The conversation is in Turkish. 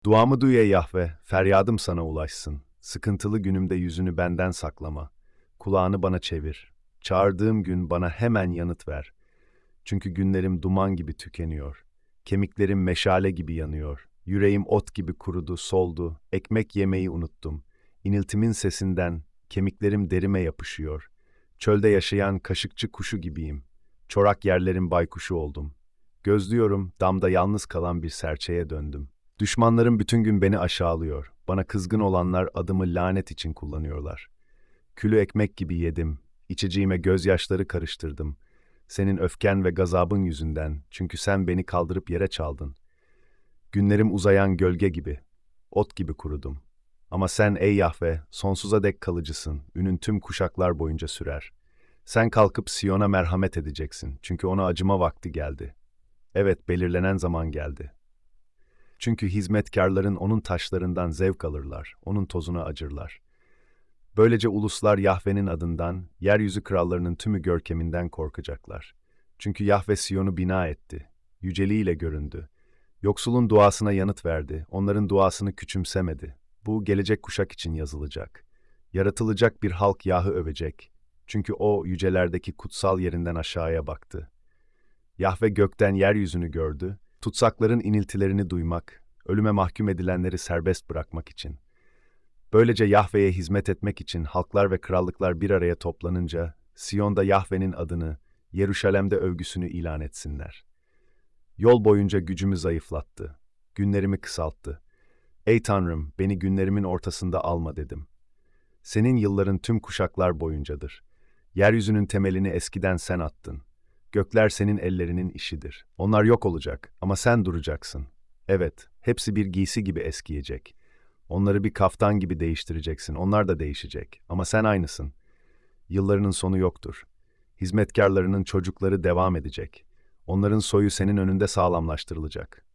Duamı duy ey Yahve, feryadım sana ulaşsın. Sıkıntılı günümde yüzünü benden saklama. Kulağını bana çevir. Çağırdığım gün bana hemen yanıt ver. Çünkü günlerim duman gibi tükeniyor. Kemiklerim meşale gibi yanıyor. Yüreğim ot gibi kurudu, soldu. Ekmek yemeyi unuttum. İniltimin sesinden kemiklerim derime yapışıyor. Çölde yaşayan kaşıkçı kuşu gibiyim. Çorak yerlerin baykuşu oldum. Gözlüyorum, damda yalnız kalan bir serçeye döndüm. Düşmanlarım bütün gün beni aşağılıyor. Bana kızgın olanlar adımı lanet için kullanıyorlar. Külü ekmek gibi yedim. İçeceğime gözyaşları karıştırdım. Senin öfken ve gazabın yüzünden, çünkü sen beni kaldırıp yere çaldın. Günlerim uzayan gölge gibi, ot gibi kurudum. Ama sen ey Yahve, sonsuza dek kalıcısın, ünün tüm kuşaklar boyunca sürer. Sen kalkıp Siyon'a merhamet edeceksin, çünkü ona acıma vakti geldi. Evet, belirlenen zaman geldi. Çünkü hizmetkarların onun taşlarından zevk alırlar, onun tozuna acırlar. Böylece uluslar Yahve'nin adından, yeryüzü krallarının tümü görkeminden korkacaklar. Çünkü Yahve Siyon'u bina etti, yüceliğiyle göründü. Yoksulun duasına yanıt verdi, onların duasını küçümsemedi. Bu gelecek kuşak için yazılacak. Yaratılacak bir halk Yah'ı övecek. Çünkü o yücelerdeki kutsal yerinden aşağıya baktı. Yahve gökten yeryüzünü gördü, tutsakların iniltilerini duymak, ölüme mahkum edilenleri serbest bırakmak için. Böylece Yahve'ye hizmet etmek için halklar ve krallıklar bir araya toplanınca, Siyon'da Yahve'nin adını, Yeruşalem'de övgüsünü ilan etsinler. Yol boyunca gücümü zayıflattı, günlerimi kısalttı. Ey Tanrım, beni günlerimin ortasında alma dedim. Senin yılların tüm kuşaklar boyuncadır. Yeryüzünün temelini eskiden sen attın. Gökler senin ellerinin işidir. Onlar yok olacak ama sen duracaksın. Evet, hepsi bir giysi gibi eskiyecek. Onları bir kaftan gibi değiştireceksin. Onlar da değişecek. Ama sen aynısın. Yıllarının sonu yoktur. Hizmetkarlarının çocukları devam edecek. Onların soyu senin önünde sağlamlaştırılacak.